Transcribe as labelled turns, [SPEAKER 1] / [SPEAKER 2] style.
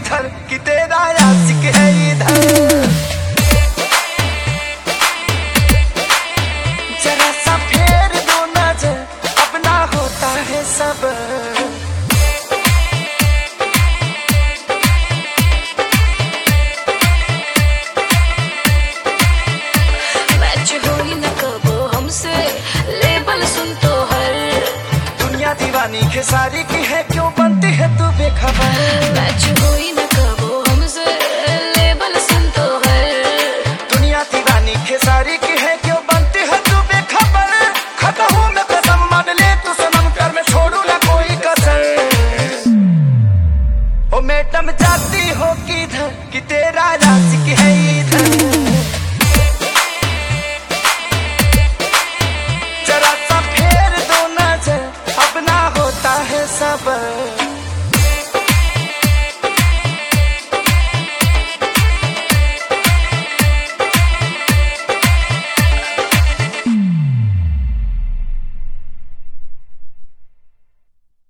[SPEAKER 1] इधर कि तेरा आशिक है इधर। जरा सा फेर दो नजर, अपना होता है सबर।
[SPEAKER 2] मैच हो ही न कबो हमसे, लेबल सुन तो हर।
[SPEAKER 1] दुनिया दीवानी खेसारी की है, क्यों बनती है तू बेखबर।
[SPEAKER 2] मैच हो ही न कबो हमसे, लेबल सुन तो हर।
[SPEAKER 1] दुनिया दीवानी खेसारी की है, क्यों बनती है तू बेखबर। खाता हूँ मैं कसम, मान ले तू सनम, कर मैं छोड़ू ना कोई कसर। ओ मैडम जाती हो किधर कि तेरा आशिक है इधर। जरा सा फेर दो नजर, अपना होता है सबर।